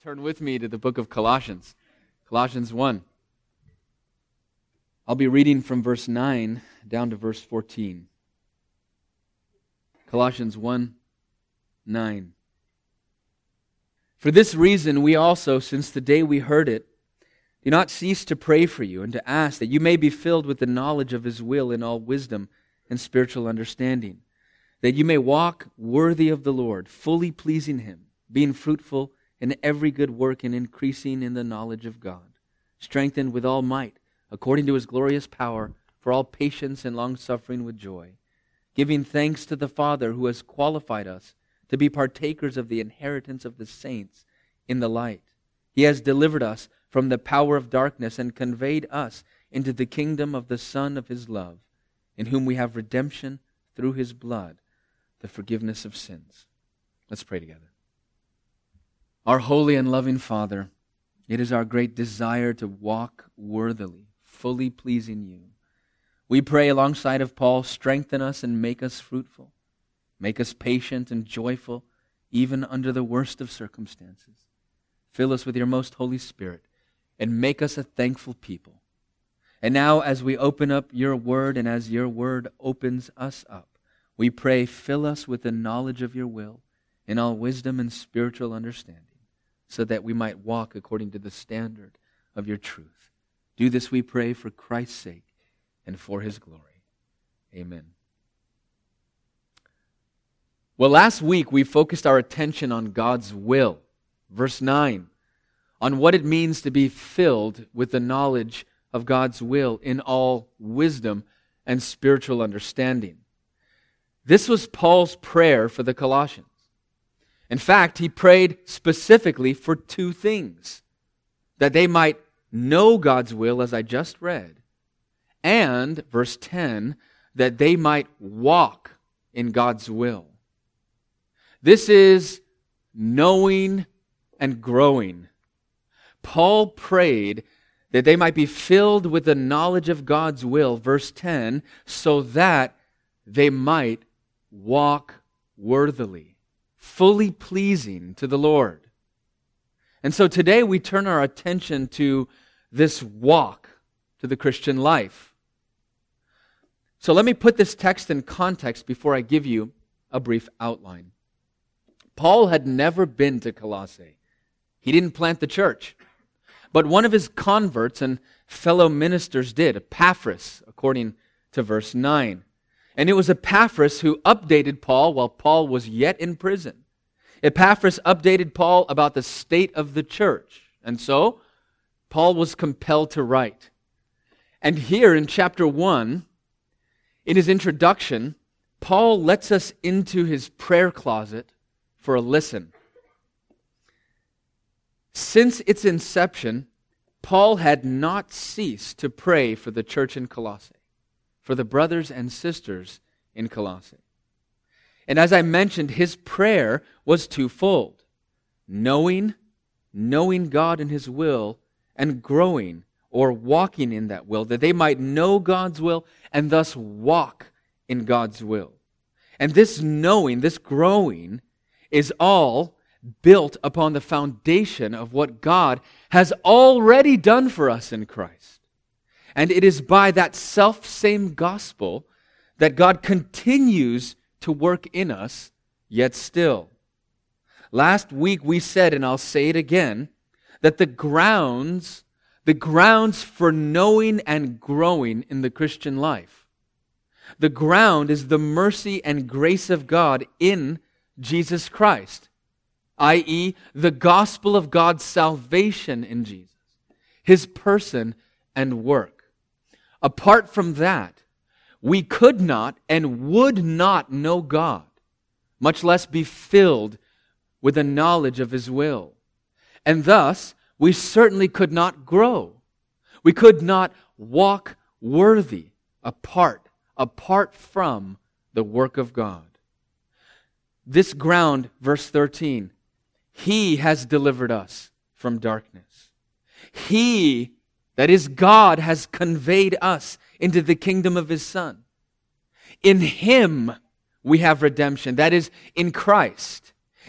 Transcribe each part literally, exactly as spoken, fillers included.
Turn with me to the book of Colossians, Colossians one. I'll be reading from verse nine down to verse fourteen. Colossians one, nine. For this reason we also, since the day we heard it, do not cease to pray for you and to ask that you may be filled with the knowledge of His will in all wisdom and spiritual understanding, that you may walk worthy of the Lord, fully pleasing Him, being fruitful in every good work and increasing in the knowledge of God, strengthened with all might, according to His glorious power, for all patience and long-suffering with joy, giving thanks to the Father who has qualified us to be partakers of the inheritance of the saints in the light. He has delivered us from the power of darkness and conveyed us into the kingdom of the Son of His love, in whom we have redemption through His blood, the forgiveness of sins. Let's pray together. Our holy and loving Father, it is our great desire to walk worthily, fully pleasing You. We pray alongside of Paul, strengthen us and make us fruitful. Make us patient and joyful, even under the worst of circumstances. Fill us with Your most Holy Spirit and make us a thankful people. And now as we open up Your word and as Your word opens us up, we pray, fill us with the knowledge of Your will in all wisdom and spiritual understanding, so that we might walk according to the standard of Your truth. Do this, we pray, for Christ's sake and for His glory. Amen. Well, last week we focused our attention on God's will, verse nine, on what it means to be filled with the knowledge of God's will in all wisdom and spiritual understanding. This was Paul's prayer for the Colossians. In fact, he prayed specifically for two things: that they might know God's will, as I just read, and, verse ten, that they might walk in God's will. This is knowing and growing. Paul prayed that they might be filled with the knowledge of God's will, verse ten, so that they might walk worthily, fully pleasing to the Lord. And so today we turn our attention to this walk to the Christian life. So let me put this text in context before I give you a brief outline. Paul had never been to Colossae. He didn't plant the church. But one of his converts and fellow ministers did, Epaphras, according to verse nine. And it was Epaphras who updated Paul while Paul was yet in prison. Epaphras updated Paul about the state of the church. And so, Paul was compelled to write. And here in chapter one, in his introduction, Paul lets us into his prayer closet for a listen. Since its inception, Paul had not ceased to pray for the church in Colossae, for the brothers and sisters in Colossae. And as I mentioned, his prayer was twofold: knowing, knowing God and His will, and growing or walking in that will, that they might know God's will and thus walk in God's will. And this knowing, this growing, is all built upon the foundation of what God has already done for us in Christ. And it is by that self-same gospel that God continues to work in us, yet still. Last week we said, and I'll say it again, that the grounds, the grounds for knowing and growing in the Christian life, the ground is the mercy and grace of God in Jesus Christ, that is, the gospel of God's salvation in Jesus, His person and work. Apart from that, we could not and would not know God, much less be filled with the knowledge of His will. And thus, we certainly could not grow. We could not walk worthy apart, apart from the work of God. This ground, verse thirteen, He has delivered us from darkness. He, that is God, has conveyed us into the kingdom of His Son. In Him we have redemption, that is, in Christ.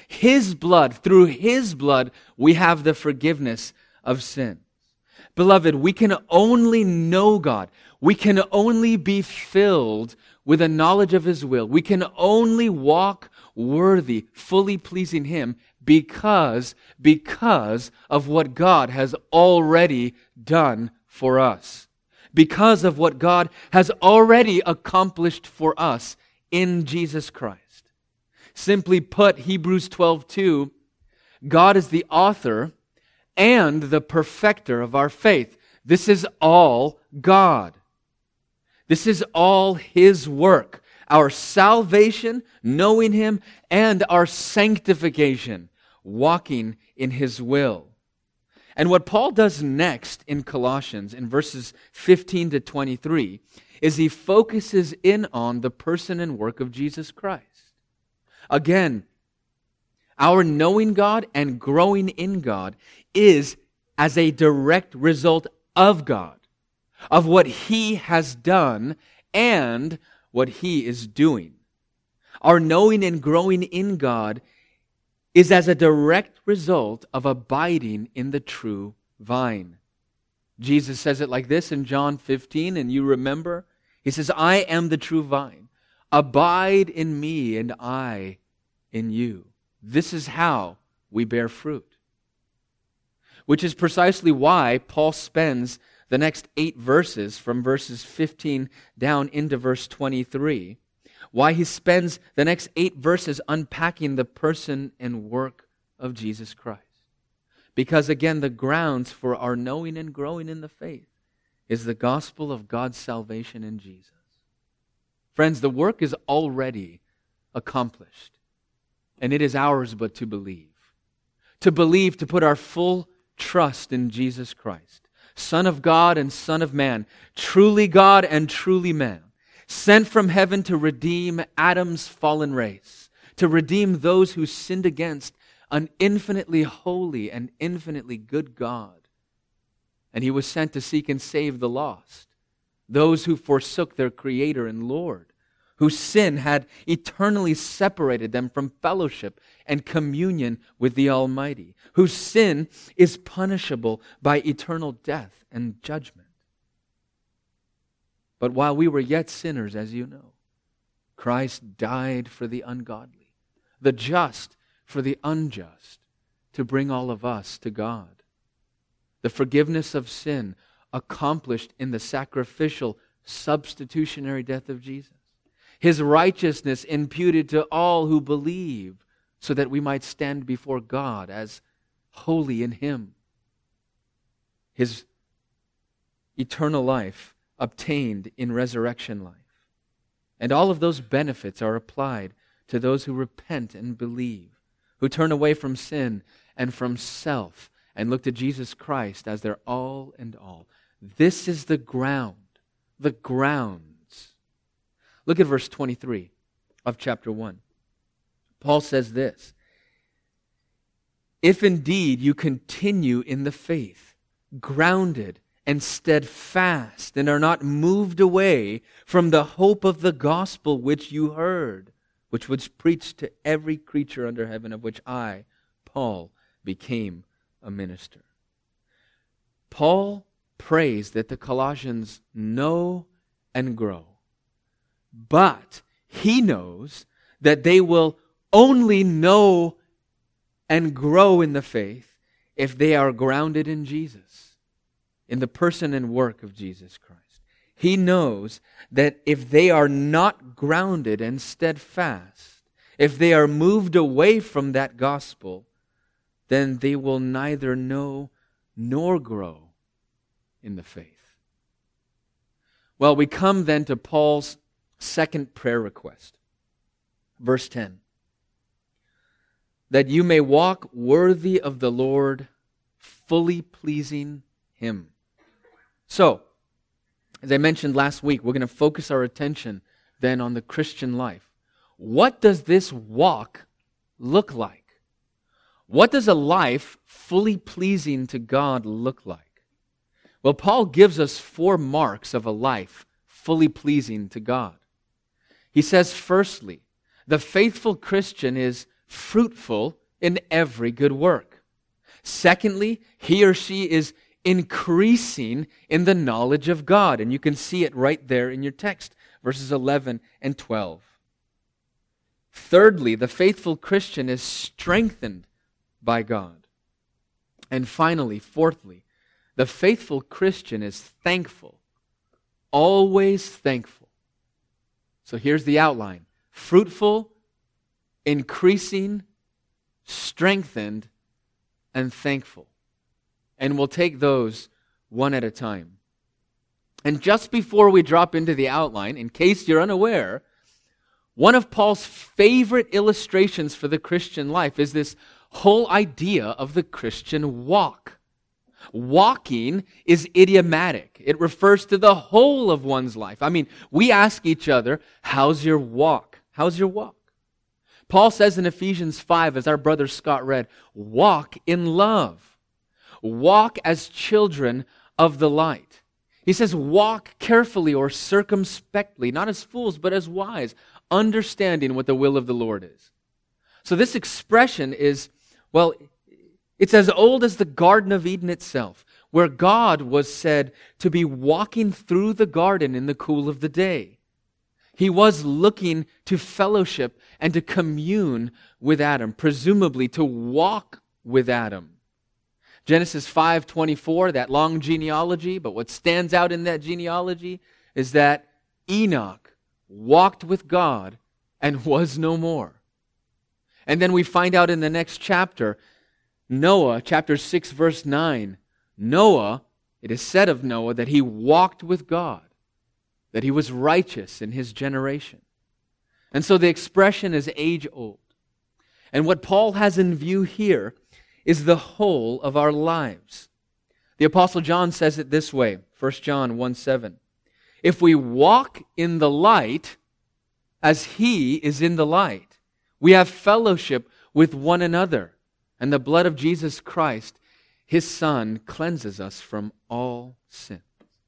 His blood, through His blood, we have the forgiveness of sin. Beloved, we can only know God. We can only be filled with a knowledge of His will. We can only walk worthy, fully pleasing Him because, because of what God has already done for us. Because of what God has already accomplished for us in Jesus Christ. Simply put, Hebrews twelve two, God is the author and the perfecter of our faith. This is all God. This is all His work. Our salvation, knowing Him, and our sanctification, walking in His will. And what Paul does next in Colossians, in verses fifteen to twenty-three, is he focuses in on the person and work of Jesus Christ. Again, our knowing God and growing in God is as a direct result of God, of what He has done and what He is doing. Our knowing and growing in God is as a direct result of abiding in the true vine. Jesus says it like this in John fifteen, and you remember, He says, I am the true vine. Abide in me and I in you. This is how we bear fruit. Which is precisely why Paul spends the next eight verses, from verses fifteen down into verse twenty-three, why he spends the next eight verses unpacking the person and work of Jesus Christ. Because again, the grounds for our knowing and growing in the faith is the gospel of God's salvation in Jesus. Friends, the work is already accomplished, and it is ours but to believe. To believe, to put our full trust in Jesus Christ, Son of God and Son of man, truly God and truly man, sent from heaven to redeem Adam's fallen race, to redeem those who sinned against an infinitely holy and infinitely good God. And He was sent to seek and save the lost, those who forsook their Creator and Lord, whose sin had eternally separated them from fellowship and communion with the Almighty, whose sin is punishable by eternal death and judgment. But while we were yet sinners, as you know, Christ died for the ungodly, the just for the unjust, to bring all of us to God. The forgiveness of sin accomplished in the sacrificial, substitutionary death of Jesus. His righteousness imputed to all who believe, so that we might stand before God as holy in Him. His eternal life obtained in resurrection life. And all of those benefits are applied to those who repent and believe, who turn away from sin and from self and look to Jesus Christ as their all and all. This is the ground, the grounds. Look at verse twenty-three of chapter one. Paul says this, if indeed you continue in the faith, grounded and steadfast, and are not moved away from the hope of the gospel which you heard, which was preached to every creature under heaven, of which I, Paul, became a minister. Paul prays that the Colossians know and grow, but he knows that they will only know and grow in the faith if they are grounded in Jesus, in the person and work of Jesus Christ. He knows that if they are not grounded and steadfast, if they are moved away from that gospel, then they will neither know nor grow in the faith. Well, we come then to Paul's second prayer request. Verse ten. That you may walk worthy of the Lord, fully pleasing Him. So, as I mentioned last week, we're going to focus our attention then on the Christian life. What does this walk look like? What does a life fully pleasing to God look like? Well, Paul gives us four marks of a life fully pleasing to God. He says, firstly, the faithful Christian is fruitful in every good work. Secondly, he or she is increasing in the knowledge of God. And you can see it right there in your text, verses eleven and twelve. Thirdly, the faithful Christian is strengthened by God. And finally, fourthly, the faithful Christian is thankful, always thankful. So here's the outline: fruitful, increasing, strengthened, and thankful. And we'll take those one at a time. And just before we drop into the outline, in case you're unaware, one of Paul's favorite illustrations for the Christian life is this whole idea of the Christian walk. Walking is idiomatic. It refers to the whole of one's life. I mean, we ask each other, how's your walk? How's your walk? Paul says in Ephesians five, as our brother Scott read, walk in love. Walk as children of the light. He says, walk carefully or circumspectly, not as fools, but as wise, understanding what the will of the Lord is. So this expression is, well, it's as old as the Garden of Eden itself, where God was said to be walking through the garden in the cool of the day. He was looking to fellowship and to commune with Adam, presumably to walk with Adam. Genesis five twenty-four, that long genealogy, but what stands out in that genealogy is that Enoch walked with God and was no more. And then we find out in the next chapter, Noah, chapter six, verse nine, Noah, it is said of Noah that he walked with God, that he was righteous in his generation. And so the expression is age-old. And what Paul has in view here is the whole of our lives. The Apostle John says it this way, First John one seven. If we walk in the light as he is in the light, we have fellowship with one another, and the blood of Jesus Christ, his Son, cleanses us from all sin.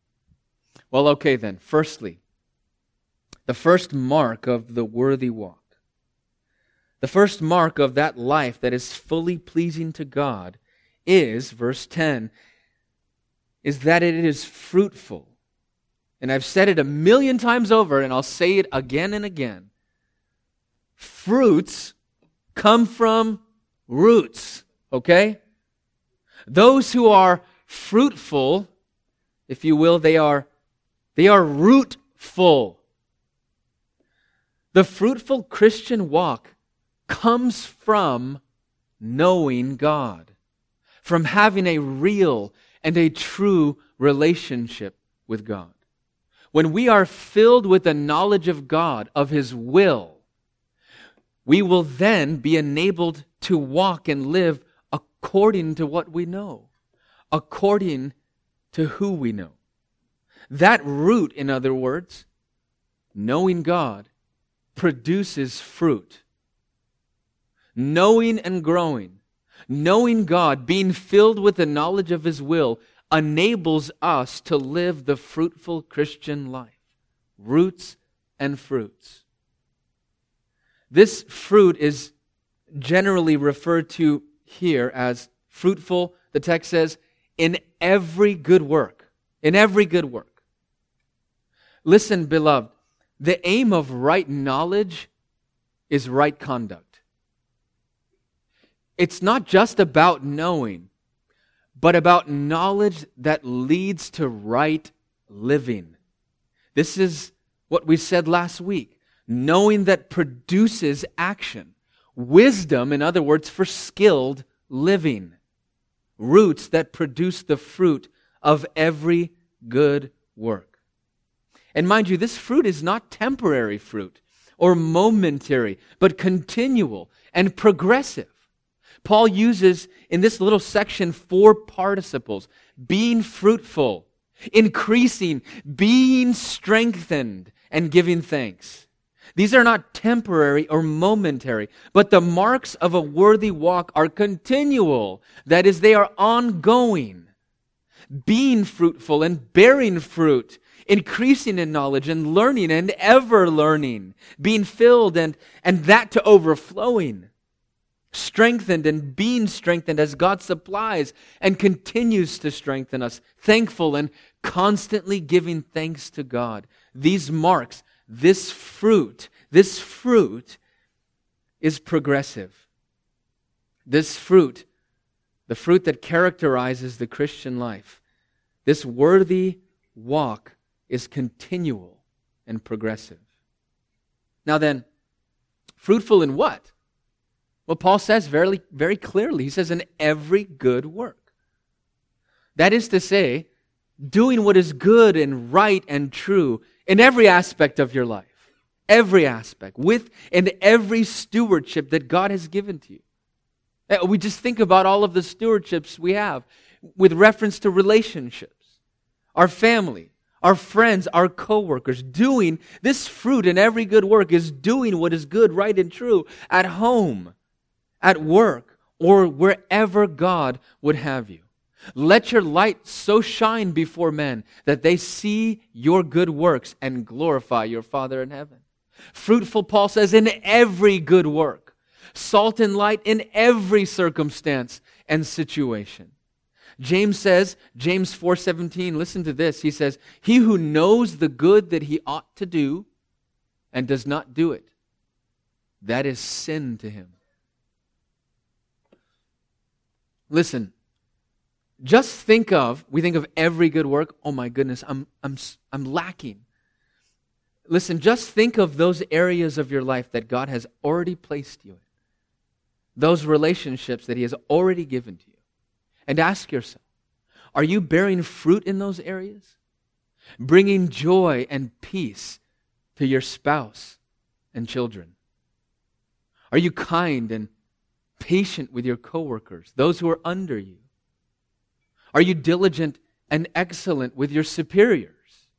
Well, okay then. Firstly, the first mark of the worthy walk. The first mark of that life that is fully pleasing to God is, verse ten, is that it is fruitful. And I've said it a million times over, and I'll say it again and again. Fruits come from roots, okay? Those who are fruitful, if you will, they are, they are rootful. The fruitful Christian walk comes from knowing God, from having a real and a true relationship with God. When we are filled with the knowledge of God, of His will, we will then be enabled to walk and live according to what we know, according to who we know. That root, in other words, knowing God, produces fruit. Knowing and growing, knowing God, being filled with the knowledge of His will, enables us to live the fruitful Christian life. Roots and fruits. This fruit is generally referred to here as fruitful, the text says, in every good work. In every good work. Listen, beloved, the aim of right knowledge is right conduct. It's not just about knowing, but about knowledge that leads to right living. This is what we said last week. Knowing that produces action. Wisdom, in other words, for skilled living. Roots that produce the fruit of every good work. And mind you, this fruit is not temporary fruit or momentary, but continual and progressive. Paul uses in this little section four participles: being fruitful, increasing, being strengthened, and giving thanks. These are not temporary or momentary, but the marks of a worthy walk are continual. That is, they are ongoing. Being fruitful and bearing fruit, increasing in knowledge and learning and ever learning, being filled and, and that to overflowing. strengthened and being strengthened as God supplies and continues to strengthen us, thankful and constantly giving thanks to God. These marks, this fruit, this fruit is progressive. This fruit, the fruit that characterizes the Christian life, this worthy walk is continual and progressive. Now then, fruitful in what? Well, Paul says very, very clearly, he says, in every good work. That is to say, doing what is good and right and true in every aspect of your life. Every aspect, with and every stewardship that God has given to you. We just think about all of the stewardships we have with reference to relationships, our family, our friends, our co-workers. Doing this fruit in every good work is doing what is good, right, and true at home, at work, or wherever God would have you. Let your light so shine before men that they see your good works and glorify your Father in heaven. Fruitful, Paul says, in every good work. Salt and light in every circumstance and situation. James says, James four seventeen, listen to this. He says, he who knows the good that he ought to do and does not do it, that is sin to him. Listen, just think of, we think of every good work. Oh my goodness, I'm, I'm, I'm lacking. Listen, just think of those areas of your life that God has already placed you in. Those relationships that He has already given to you. And ask yourself, are you bearing fruit in those areas? Bringing joy and peace to your spouse and children? Are you kind and patient with your coworkers, those who are under you? Are you diligent and excellent with your superiors?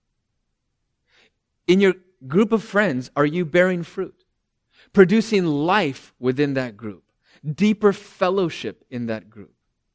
In your group of friends, are you bearing fruit? Producing life within that group, deeper fellowship in that group.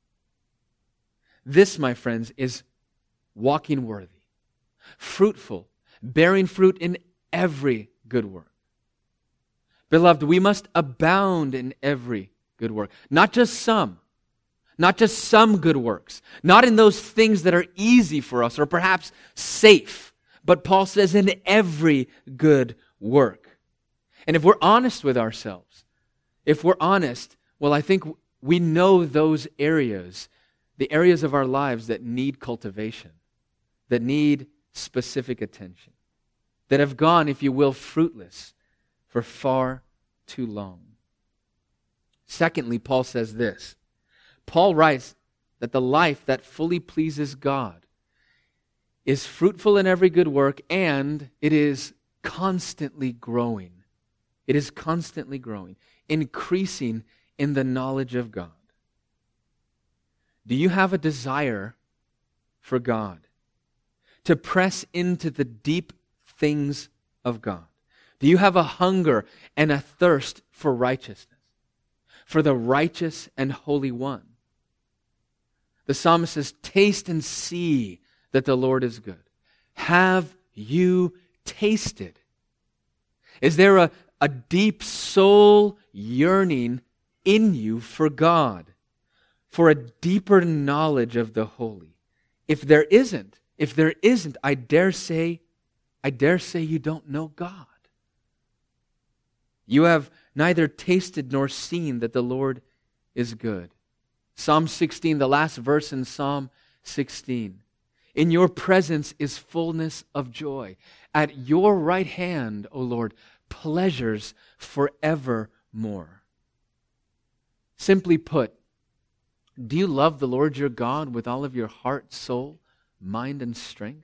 This, my friends, is walking worthy, fruitful, bearing fruit in every good work. Beloved, we must abound in every good work, not just some. Not just some good works, not in those things that are easy for us or perhaps safe, but Paul says in every good work. And if we're honest with ourselves, if we're honest, well, I think we know those areas, the areas of our lives that need cultivation, that need specific attention, that have gone, if you will, fruitless for far too long. Secondly, Paul says this. Paul writes that the life that fully pleases God is fruitful in every good work, and it is constantly growing. It is constantly growing, increasing in the knowledge of God. Do you have a desire for God? To press into the deep things of God? Do you have a hunger and a thirst for righteousness? For the righteous and holy one? The psalmist says, taste and see that the Lord is good. Have you tasted? Is there a, a deep soul yearning in you for God? For a deeper knowledge of the holy? If there isn't, if there isn't, I dare say, I dare say you don't know God. You have neither tasted nor seen that the Lord is good. Psalm sixteen, the last verse in Psalm sixteen. In your presence is fullness of joy. At your right hand, O Lord, pleasures forevermore. Simply put, do you love the Lord your God with all of your heart, soul, mind, and strength?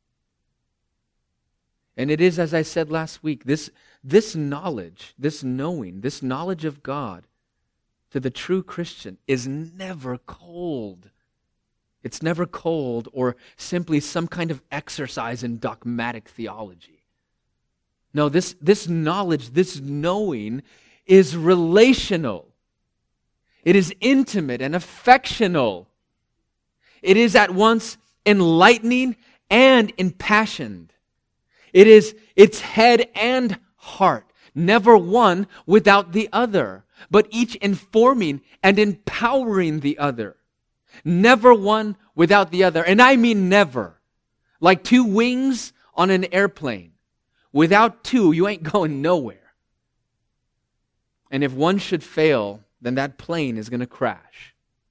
And it is, as I said last week, this, this knowledge, this knowing, this knowledge of God to the true Christian is never cold. It's never cold or simply some kind of exercise in dogmatic theology. No, this, this knowledge, this knowing is relational. It is intimate and affectional. It is at once enlightening and impassioned. It is its head and heart, never one without the other. but each informing and empowering the other. Never one without the other. And I mean never. Like two wings on an airplane. Without two, you ain't going nowhere. And if one should fail, then that plane is going to crash.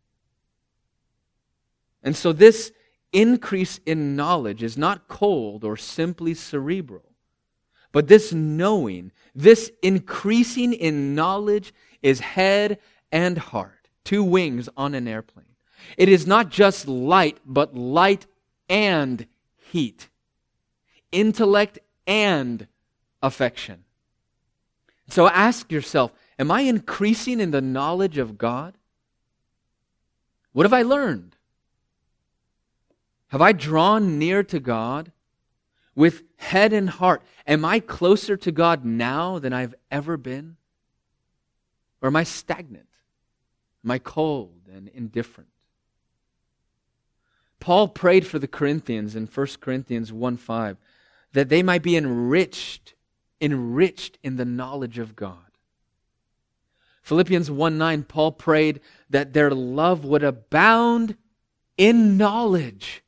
And so this increase in knowledge is not cold or simply cerebral. But this knowing, this increasing in knowledge is head and heart. Two wings on an airplane. It is not just light, but light and heat. Intellect and affection. So ask yourself, am I increasing in the knowledge of God? What have I learned? Have I drawn near to God with head and heart? Am I closer to God now than I've ever been? Or am I stagnant? Am I cold and indifferent? Paul prayed for the Corinthians in First Corinthians one five that they might be enriched, enriched in the knowledge of God. Philippians one nine, Paul prayed that their love would abound in knowledge.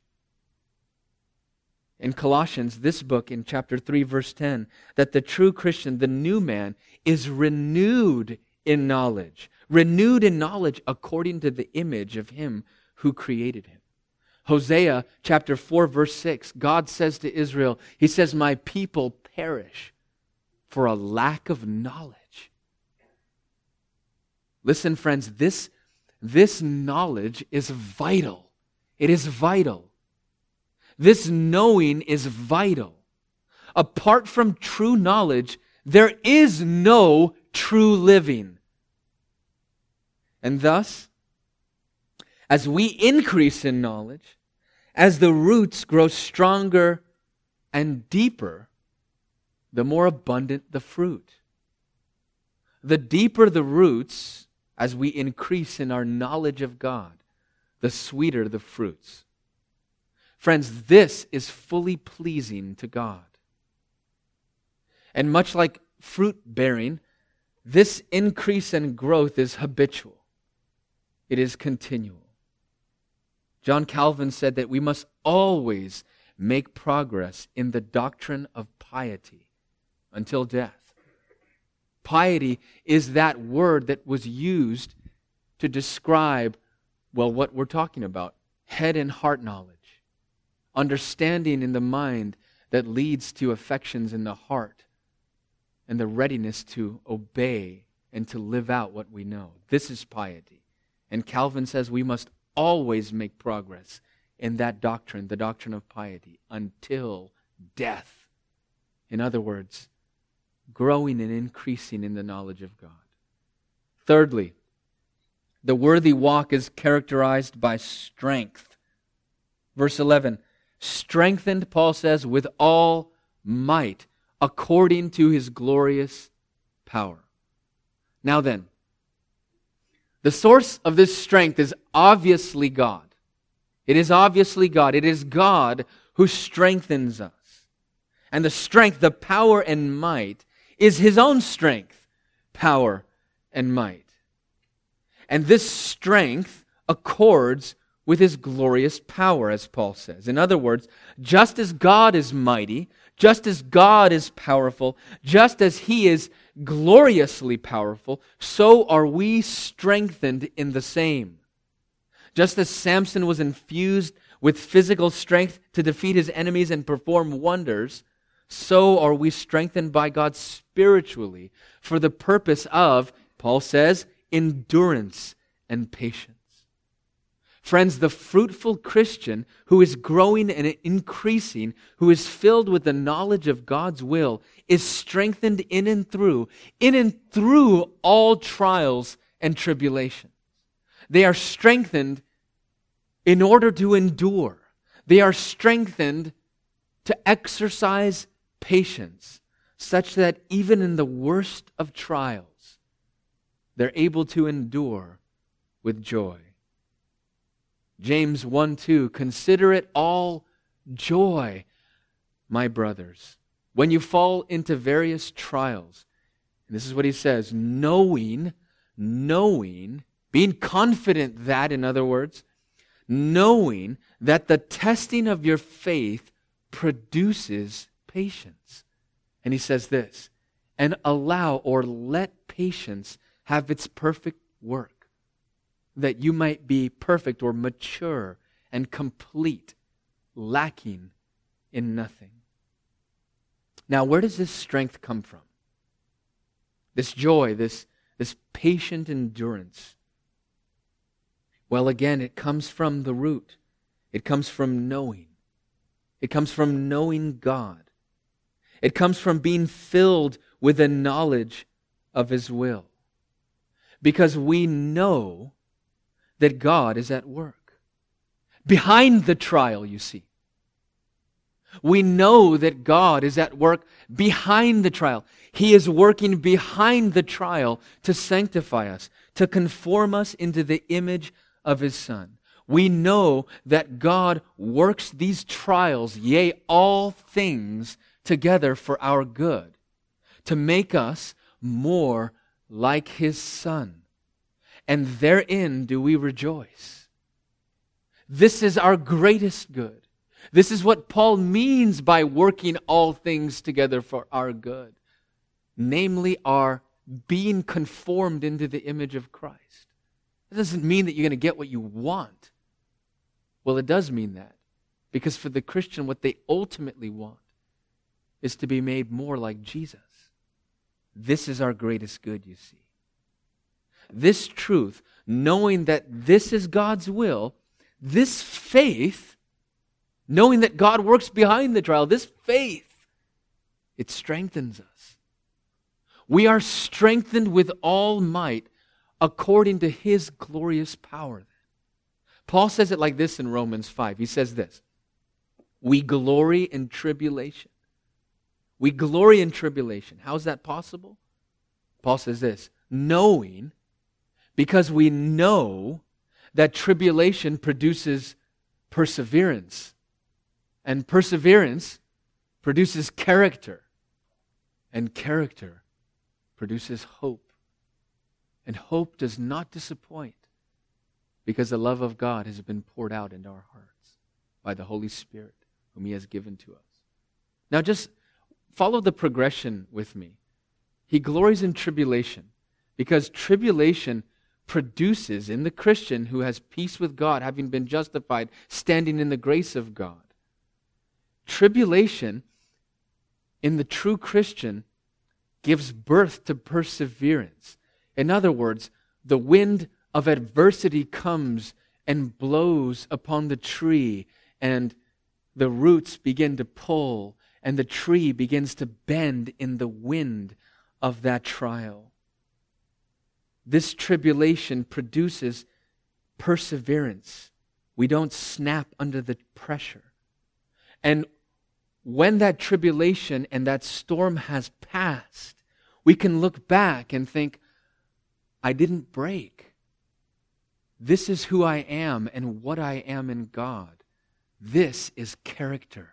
In Colossians, this book in chapter three, verse ten, that the true Christian, the new man, is renewed in knowledge. Renewed in knowledge according to the image of Him who created him. Hosea chapter four, verse six, God says to Israel, He says, my people perish for a lack of knowledge. Listen, friends, this, this knowledge is vital. It is vital. This knowing is vital. Apart from true knowledge, there is no true living. And thus, as we increase in knowledge, as the roots grow stronger and deeper, the more abundant the fruit. The deeper the roots, as we increase in our knowledge of God, the sweeter the fruits. Friends, this is fully pleasing to God. And much like fruit bearing, this increase and growth is habitual. It is continual. John Calvin said that we must always make progress in the doctrine of piety until death. Piety is that word that was used to describe, well, what we're talking about, head and heart knowledge, understanding in the mind that leads to affections in the heart, and the readiness to obey and to live out what we know. This is piety. And Calvin says we must always make progress in that doctrine, the doctrine of piety, until death. In other words, growing and increasing in the knowledge of God. Thirdly, the worthy walk is characterized by strength. Verse eleven, strengthened, Paul says, with all might, according to His glorious power. Now then, the source of this strength is obviously God. It is obviously God. It is God who strengthens us. And the strength, the power and might, is His own strength, power and might. And this strength accords with His glorious power, as Paul says. In other words, just as God is mighty, just as God is powerful, just as He is gloriously powerful, so are we strengthened in the same. Just as Samson was infused with physical strength to defeat his enemies and perform wonders, so are we strengthened by God spiritually for the purpose of, Paul says, endurance and patience. Friends, the fruitful Christian who is growing and increasing, who is filled with the knowledge of God's will, is strengthened in and through, in and through all trials and tribulations. They are strengthened in order to endure. They are strengthened to exercise patience, such that even in the worst of trials, they're able to endure with joy. James one two, consider it all joy, my brothers, when you fall into various trials. And this is what he says, knowing, knowing, being confident that, in other words, knowing that the testing of your faith produces patience. And he says this, and allow or let patience have its perfect work, that you might be perfect or mature and complete, lacking in nothing. Now, where does this strength come from? This joy, this, this patient endurance. Well, again, it comes from the root. It comes from knowing. It comes from knowing God. It comes from being filled with a knowledge of His will. Because we know that God is at work. Behind the trial, you see. We know that God is at work behind the trial. He is working behind the trial to sanctify us, to conform us into the image of His Son. We know that God works these trials, yea, all things together for our good, to make us more like His Son. And therein do we rejoice. This is our greatest good. This is what Paul means by working all things together for our good. Namely, our being conformed into the image of Christ. It doesn't mean that you're going to get what you want. Well, it does mean that. Because for the Christian, what they ultimately want is to be made more like Jesus. This is our greatest good, you see. This truth, knowing that this is God's will, this faith, knowing that God works behind the trial, this faith, it strengthens us. We are strengthened with all might according to His glorious power. Paul says it like this in Romans five. He says this, we glory in tribulation. We glory in tribulation. How is that possible? Paul says this, knowing, because we know that tribulation produces perseverance. And perseverance produces character. And character produces hope. And hope does not disappoint because the love of God has been poured out into our hearts by the Holy Spirit whom He has given to us. Now just follow the progression with me. He glories in tribulation because tribulation produces in the Christian who has peace with God, having been justified, standing in the grace of God. Tribulation in the true Christian gives birth to perseverance. In other words, the wind of adversity comes and blows upon the tree, and the roots begin to pull, and the tree begins to bend in the wind of that trial. This tribulation produces perseverance. We don't snap under the pressure. And when that tribulation and that storm has passed, we can look back and think, I didn't break. This is who I am and what I am in God. This is character.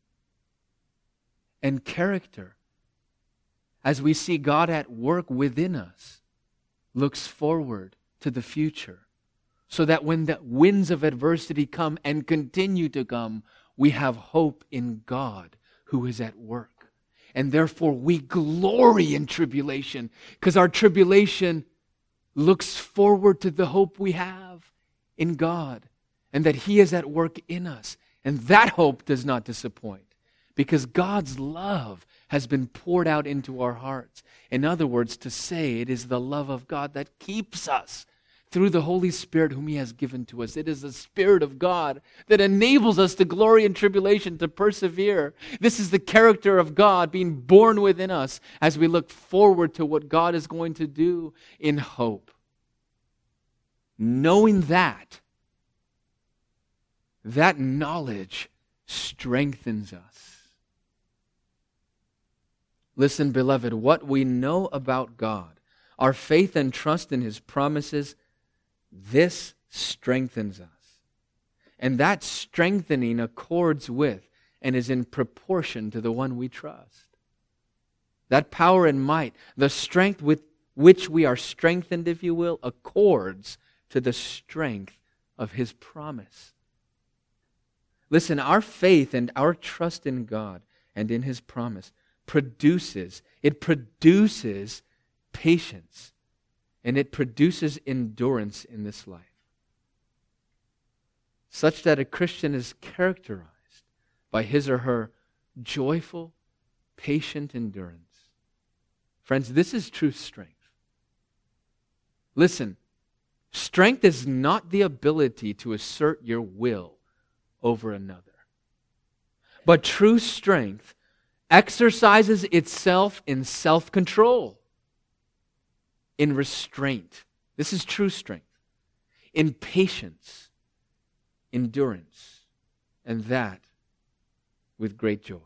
And character, as we see God at work within us, looks forward to the future, so that when the winds of adversity come and continue to come, we have hope in God who is at work. And therefore we glory in tribulation, because our tribulation looks forward to the hope we have in God, and that He is at work in us. And that hope does not disappoint, because God's love has been poured out into our hearts. In other words, to say it is the love of God that keeps us through the Holy Spirit whom He has given to us. It is the Spirit of God that enables us to glory in tribulation, to persevere. This is the character of God being born within us as we look forward to what God is going to do in hope. Knowing that, that knowledge strengthens us. Listen, beloved, what we know about God, our faith and trust in His promises, this strengthens us. And that strengthening accords with and is in proportion to the one we trust. That power and might, the strength with which we are strengthened, if you will, accords to the strength of His promise. Listen, our faith and our trust in God and in His promise produces, it produces patience, and it produces endurance in this life, such that a Christian is characterized by his or her joyful, patient endurance. Friends, this is true strength. Listen, strength is not the ability to assert your will over another, but true strength exercises itself in self-control, in restraint. This is true strength. In patience, endurance, and that with great joy.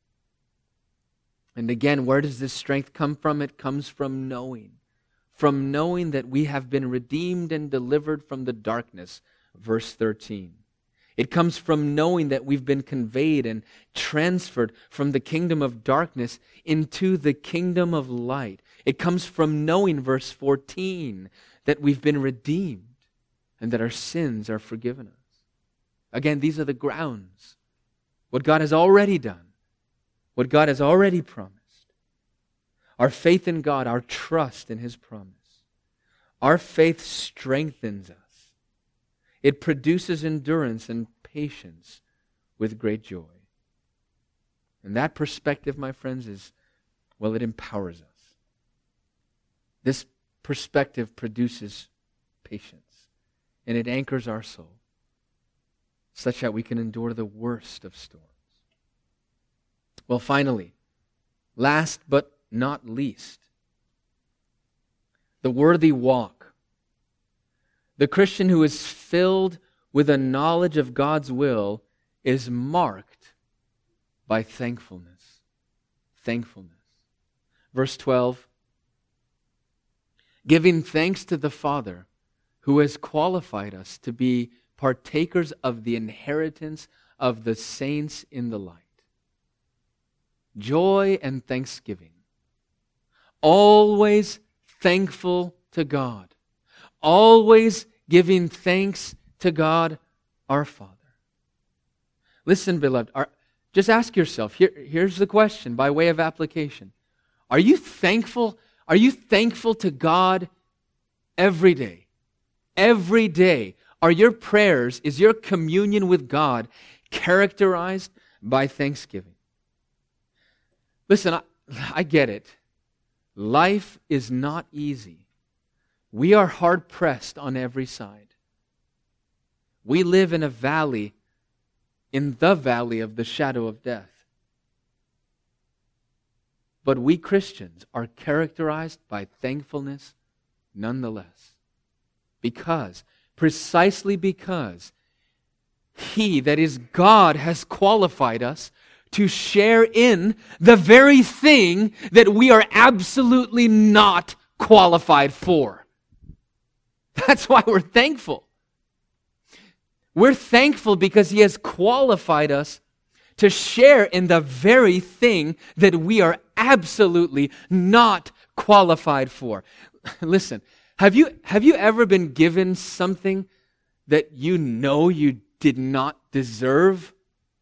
And again, where does this strength come from? It comes from knowing. From knowing that we have been redeemed and delivered from the darkness. Verse thirteen. It comes from knowing that we've been conveyed and transferred from the kingdom of darkness into the kingdom of light. It comes from knowing, verse fourteen, that we've been redeemed and that our sins are forgiven us. Again, these are the grounds. What God has already done. What God has already promised. Our faith in God, our trust in His promise. Our faith strengthens us. It produces endurance and patience with great joy. And that perspective, my friends, is, well, it empowers us. This perspective produces patience, and it anchors our soul, such that we can endure the worst of storms. Well, finally, last but not least, the worthy walk. The Christian who is filled with a knowledge of God's will is marked by thankfulness. Thankfulness. Verse twelve, giving thanks to the Father who has qualified us to be partakers of the inheritance of the saints in the light. Joy and thanksgiving. Always thankful to God. Always giving thanks to God our Father. Listen, beloved, are, just ask yourself, here, here's the question by way of application. Are you thankful? Are you thankful to God every day? Every day. Are your prayers, is your communion with God characterized by thanksgiving? Listen, I, I get it. Life is not easy. We are hard-pressed on every side. We live in a valley, in the valley of the shadow of death. But we Christians are characterized by thankfulness nonetheless. Because, precisely because, He, that is God, has qualified us to share in the very thing that we are absolutely not qualified for. That's why we're thankful. We're thankful because He has qualified us to share in the very thing that we are absolutely not qualified for. Listen, have you, have you ever been given something that you know you did not deserve?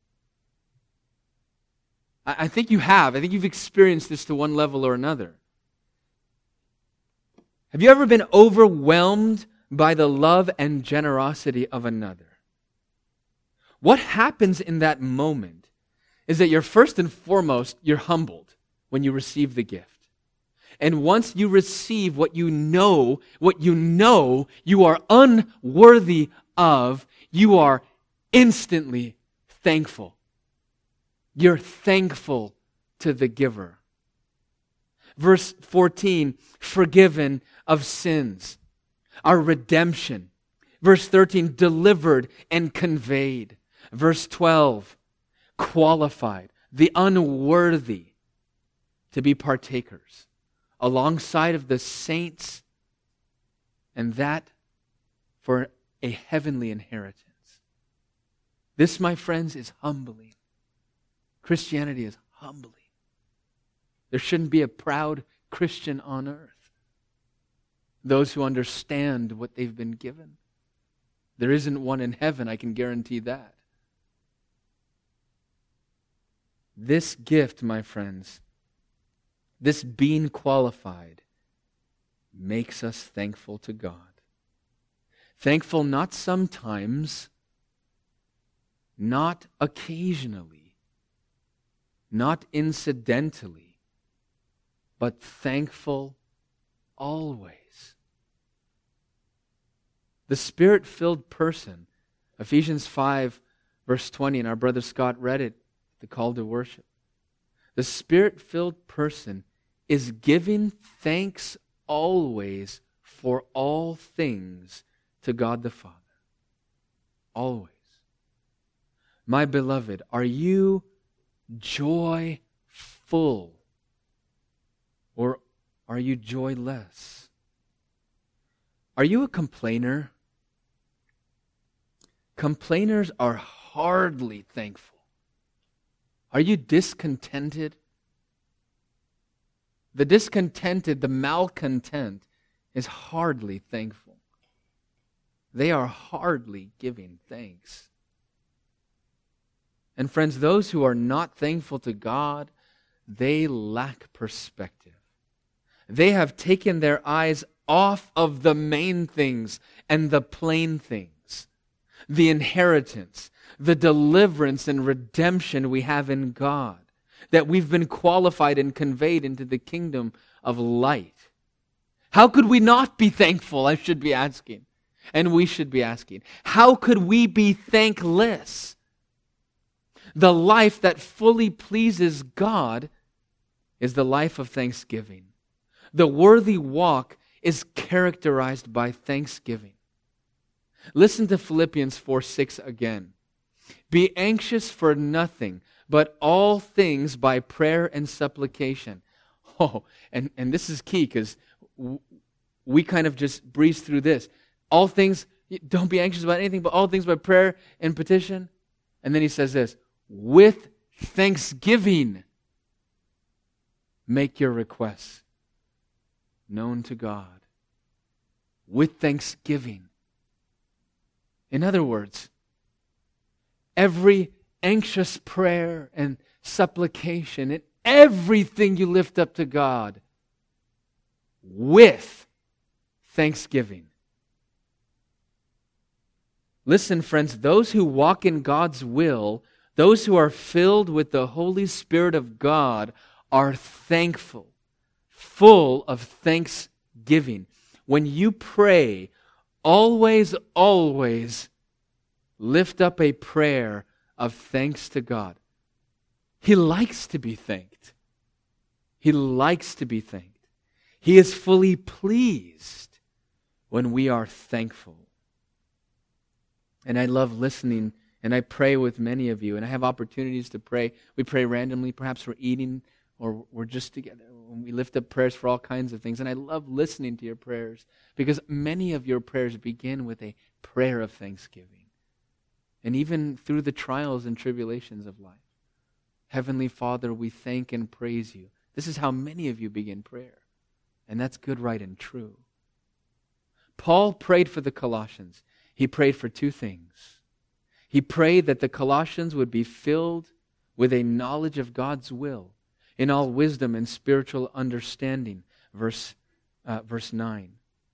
I, I think you have. I think you've experienced this to one level or another. Have you ever been overwhelmed by the love and generosity of another? What happens in that moment is that you're first and foremost, you're humbled when you receive the gift. And once you receive what you know, what you know you are unworthy of, you are instantly thankful. You're thankful to the giver. Verse fourteen, forgiven of sins. Our redemption. Verse thirteen, delivered and conveyed. Verse twelve, qualified, the unworthy to be partakers alongside of the saints, and that for a heavenly inheritance. This, my friends, is humbling. Christianity is humbling. There shouldn't be a proud Christian on earth. those who understand what they've been given. There isn't one in heaven, I can guarantee that. This gift, my friends, this being qualified, makes us thankful to God. Thankful not sometimes, not occasionally, not incidentally, but thankful always. The Spirit-filled person, Ephesians five, verse twenty, and our brother Scott read it, the call to worship. The Spirit-filled person is giving thanks always for all things to God the Father. Always. My beloved, are you joyful or are you joyless? Are you a complainer? Complainers are hardly thankful. Are you discontented? The discontented, the malcontent, is hardly thankful. They are hardly giving thanks. And friends, those who are not thankful to God, they lack perspective. They have taken their eyes off of the main things and the plain things, the inheritance, the deliverance and redemption we have in God, that we've been qualified and conveyed into the kingdom of light. How could we not be thankful, I should be asking, and we should be asking. How could we be thankless? The life that fully pleases God is the life of thanksgiving. The worthy walk is characterized by thanksgiving. Listen to Philippians four six again. Be anxious for nothing, but all things by prayer and supplication. Oh, and, and this is key because w- we kind of just breeze through this. All things, don't be anxious about anything, but all things by prayer and petition. And then he says this, with thanksgiving, make your requests known to God. With thanksgiving. In other words, every anxious prayer and supplication and everything you lift up to God with thanksgiving. Listen, friends, those who walk in God's will, those who are filled with the Holy Spirit of God, are thankful, full of thanksgiving. When you pray, always, always lift up a prayer of thanks to God. He likes to be thanked. He likes to be thanked. He is fully pleased when we are thankful. And I love listening, and I pray with many of you, and I have opportunities to pray. We pray randomly, perhaps we're eating, or we're just together. We lift up prayers for all kinds of things, and I love listening to your prayers, because many of your prayers begin with a prayer of thanksgiving. And even through the trials and tribulations of life. Heavenly Father, we thank and praise you. This is how many of you begin prayer. And that's good, right, and true. Paul prayed for the Colossians. He prayed for two things. He prayed that the Colossians would be filled with a knowledge of God's will in all wisdom and spiritual understanding. Verse, uh, verse nine.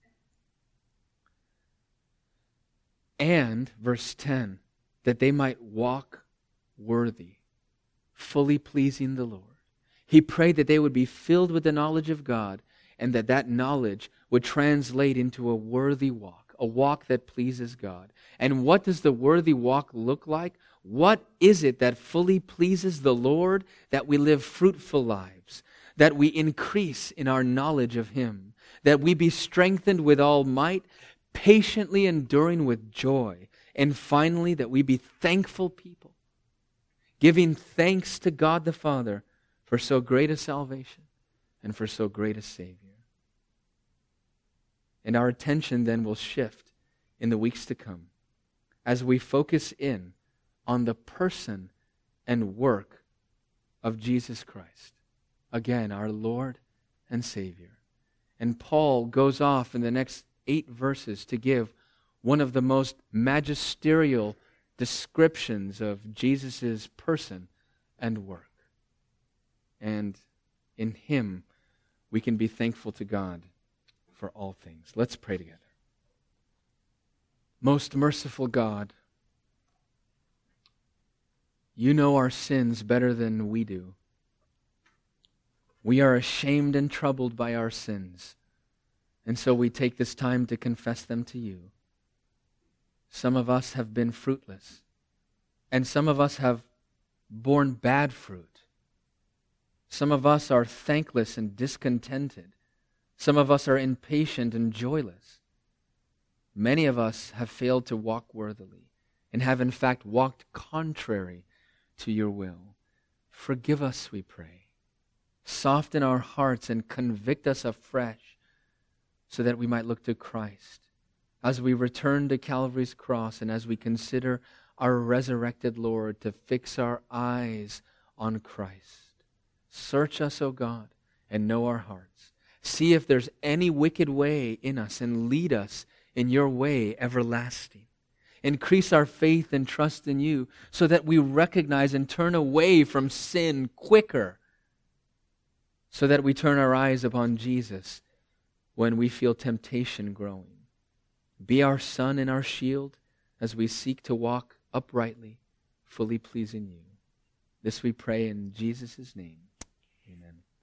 And, verse ten, that they might walk worthy, fully pleasing the Lord. He prayed that they would be filled with the knowledge of God, and that that knowledge would translate into a worthy walk, a walk that pleases God. And what does the worthy walk look like? What is it that fully pleases the Lord? That we live fruitful lives, that we increase in our knowledge of Him, that we be strengthened with all might, patiently enduring with joy, and finally that we be thankful people, giving thanks to God the Father for so great a salvation and for so great a Savior. And our attention then will shift in the weeks to come as we focus in on the person and work of Jesus Christ. Again, our Lord and Savior. And Paul goes off in the next eight verses to give one of the most magisterial descriptions of Jesus' person and work. And in him, we can be thankful to God for all things. Let's pray together. Most merciful God, you know our sins better than we do. We are ashamed and troubled by our sins, and so we take this time to confess them to you. Some of us have been fruitless, and some of us have borne bad fruit. Some of us are thankless and discontented. Some of us are impatient and joyless. Many of us have failed to walk worthily and have in fact walked contrary to your will. Forgive us, we pray. Soften our hearts and convict us afresh so that we might look to Christ as we return to Calvary's cross and as we consider our resurrected Lord, to fix our eyes on Christ. Search us, O God, and know our hearts. See if there's any wicked way in us and lead us in your way everlasting. Increase our faith and trust in you so that we recognize and turn away from sin quicker, so that we turn our eyes upon Jesus when we feel temptation growing. Be our sun and our shield as we seek to walk uprightly, fully pleasing you. This we pray in Jesus' name.